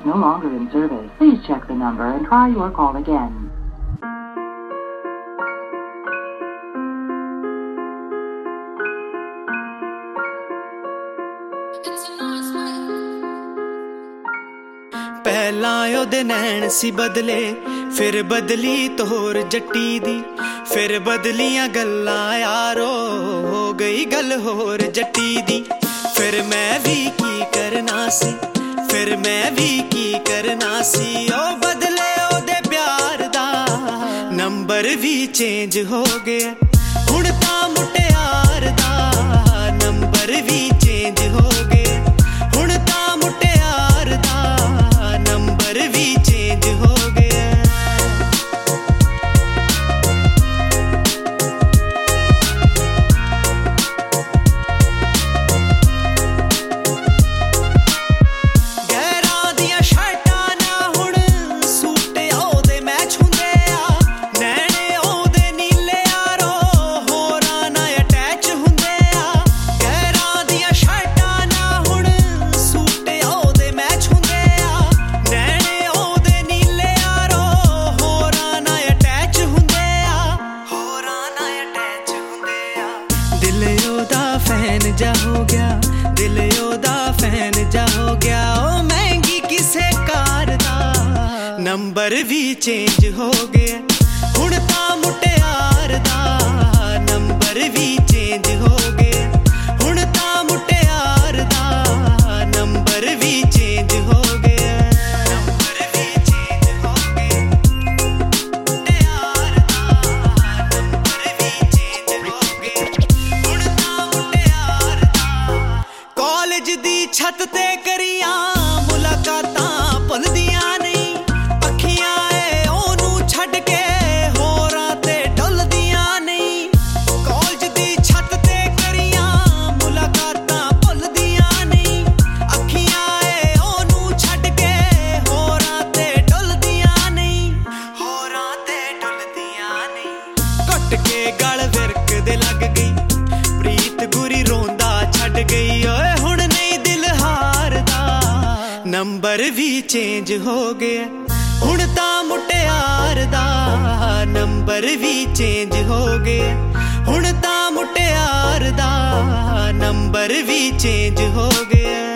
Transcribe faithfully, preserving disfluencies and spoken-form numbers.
no longer in service. Please check the number and try your call again. ਪਹਿਲਾਂ ਉਹਦੇ ਨੈਣ ਸੀ ਬਦਲੇ, ਫਿਰ ਬਦਲੀ ਤੋਰ ਜੱਟੀ ਦੀ, ਫਿਰ ਬਦਲੀਆਂ ਗੱਲਾਂ ਯਾਰੋ, ਹੋ ਗਈ ਗੱਲ ਹੋਰ ਜੱਟੀ ਦੀ। ਫਿਰ ਮੈਂ ਵੀ ਕੀ ਕਰਨਾ ਸੀ, ਫਿਰ ਮੈਂ ਵੀ ਕੀ ਕਰਨਾ ਸੀ, ਉਹ ਬਦਲੇ ਉਹਦੇ ਪਿਆਰ ਦਾ ਨੰਬਰ ਵੀ ਚੇਂਜ ਹੋ ਗਿਆ। ਹੁਣ ਤਾਂ ਮੁਟਿਆਰ ਦਾ ਨੰਬਰ ਵੀ ਚੇਂਜ ਹੋ ਗਿਆ। ਹੁਣ ਤਾਂ ਮੁਟਿਆਰ ਦਾ ਨੰਬਰ ਵੀ ਚੇਂਜ ਹੋ ਗਿਆ। ਗਹਿਰਾਂ ਦੀਆਂ ਸ਼ਰਟਾਂ ਨਾ ਹੁਣ ਸੂਟ ਉਹਦੇ ਮੈਚ ਹੁੰਦੇ ਆ, ਨੈਣੇ ਉਹਦੇ ਨੀਲੇ ਯਾਰੋ, ਹੋਰਾਂ ਨਾਲ ਅਟੈਚ ਹੁੰਦੇ ਆ। ਗਹਿਰਾਂ ਦੀਆਂ ਸ਼ਰਟਾਂ ਨਾ ਹੁਣ ਸੂਟ ਉਹਦੇ ਮੈਚ ਹੁੰਦੇ ਆ, ਨੈਣੇ ਉਹਦੇ ਨੀਲੇ ਯਾਰੋ, ਹੋਰਾਂ ਨਾਲ ਅਟੈਚ ਹੁੰਦੇ ਆ, ਹੋਰਾਂ ਨਾਲ ਅਟੈਚ ਹੁੰਦੇ ਆ। ਦਿਲ ਉਹਦਾ ਫੈਨ ਜਾ ਹੋ ਗਿਆ, ਦਿਲ ਉਹਦਾ ਫੈਨ ਜਾ ਹੋ ਗਿਆ। ਉਹ ਮਹਿੰਗੀ ਕਿਸੇ ਕਾਰ ਦਾ ਨੰਬਰ ਵੀ ਚੇਂਜ ਹੋ ਗਿਆ। ਹੁਣ ਤਾਂ ਮੁਟਿਆਰ ਦਾ ਨੰਬਰ ਵੀ ਚੇਂਜ ਹੋ ਗਿਆ। ਹੁਣ ਤਾਂ ਮੁਟਿਆਰ ਦਾ ਨੰਬਰ ਵੀ ਚੇਂਜ ਹੋ ਗਿਆ। ਨੰਬਰ ਵੀ ਚੇਂਜ ਹੋ ਗਿਆ। ਮੁਟਿਆਰ ਦਾ ਨੰਬਰ ਵੀ ਚੇਂਜ ਹੋ ਗਿਆ। ਹੁਣ ਤਾਂ ਮੁਟਿਆਰ ਦਾ ਕਾਲਜ ਦੀ ਛੱਤ ਤੇ ਕਰੀਆਂ ਮੁਲਾਕਾਤਾਂ ਭੁੱਲਦੀਆਂ ਨਹੀਂ, ਅੱਖੀਆਂ ਏ ਉਹਨੂੰ ਛੱਡ ਕੇ ਹੋਰਾਂ ਤੇ ਡੁੱਲਦੀਆਂ ਨਹੀਂ। ਕਾਲਜ ਦੀ ਛੱਤ ਤੇ ਕਰੀਆਂ ਮੁਲਾਕਾਤਾਂ ਭੁੱਲਦੀਆਂ ਨਹੀਂ, ਅੱਖੀਆਂ ਏ ਉਹਨੂੰ ਛੱਡ ਕੇ ਹੋਰਾਂ ਤੇ ਡੁੱਲਦੀਆਂ ਨਹੀਂ, ਹੋਰਾਂ ਤੇ ਡੁੱਲਦੀਆਂ ਨਹੀਂ। ਘੁੱਟ ਕੇ ਗਲ ਵਿਰਕਦੇ ਲੱਗ ਗਈ, ਪ੍ਰੀਤ ਗੁਰੀ ਰੋਂਦਾ ਛੱਡ ਗਈ। ਓਏ ਹੁਣ ਨਹੀਂ ਦਿਲ ਹਾਰਦਾ, ਨੰਬਰ ਵੀ ਚੇਂਜ ਹੋ ਗਿਆ। ਹੁਣ ਤਾਂ ਮੁਟਿਆਰ ਦਾ ਨੰਬਰ ਵੀ ਚੇਂਜ ਹੋ ਗਿਆ। ਹੁਣ ਤਾਂ ਮੁਟਿਆਰ ਦਾ ਨੰਬਰ ਵੀ ਚੇਂਜ ਹੋ ਗਿਆ।